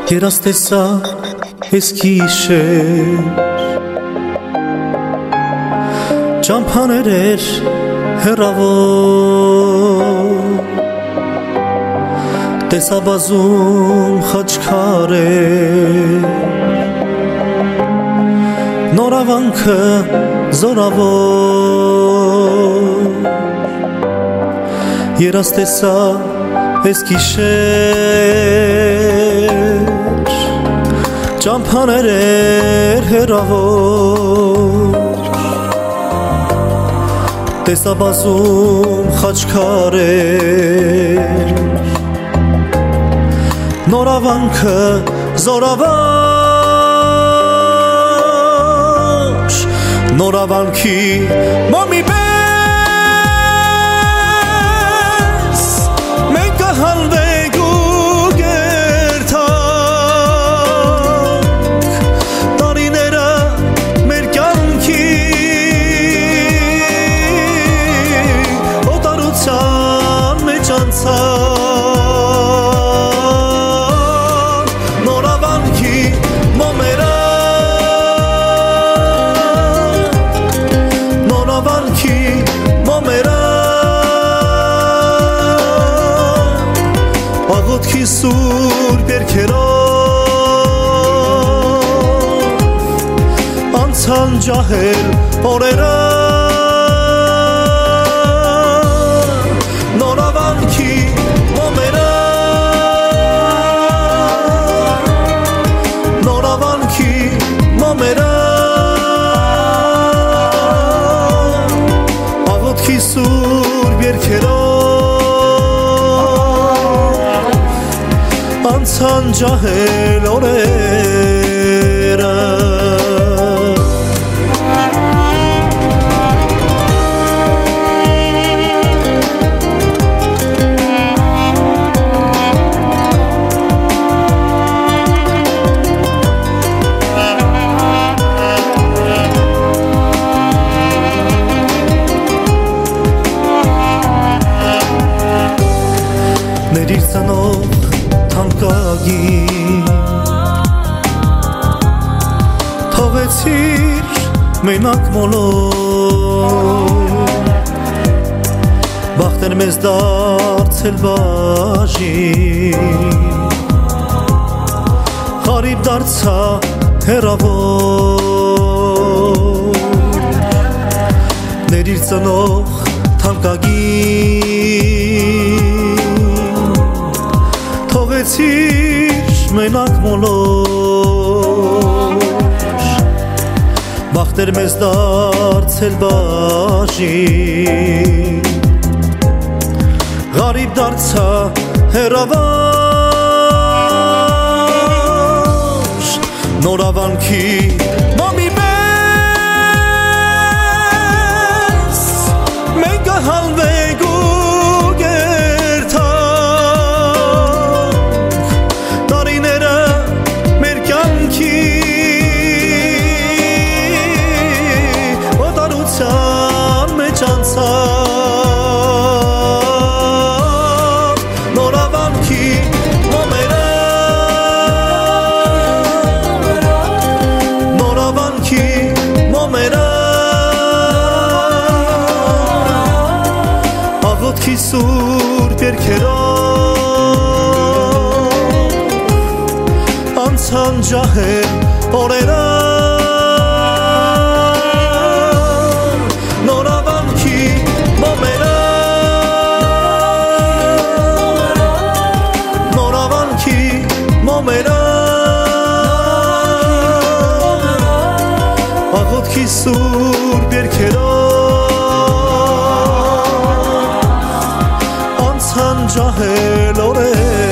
Երաստեսա ես գիշեր ճամփաներ էր հեռավոր տեսաբազում խաչքարեր նորավանքը զորավոր երաստեսա ես գիշեր ճամփաներ էր հեռավոր տեսաբազում խաչքարեր նորավանքը զորավոր նորավանքի մոմի պես մենք կհալվենք ու կերթանք տարիները մեր կյանքի օտարության մեջ անցան նորավանքի մոմերը նորավանքի մոմերը աղոթքի սուրբ երգերով անցան ջահել օրերը նորավանքի մոմերը նորավանքի մոմերը աղոթքի սուրբ երգերով անցան ջահել օրերը Ներիր ծնող թանկագին թողեցիր մենակ մոլոր բախտեր մեզ դարձել բաժին խարիբ դարձա հեռավոր Ներիր ծնող թանկագին թողեցիր մենակ մոլոր բախտեր մեզ դարձել բաժին Ղարիբ դարձա հեռավոր նորավանքի մոմի պես մենք կհալվենք ու նորավանքի մոմերը նորավանքի մոմերը աղոթքի սուրբ երգերով անցան ջահել օրերը աղոթքի սուրբ երգերով անցան ջահել օրեր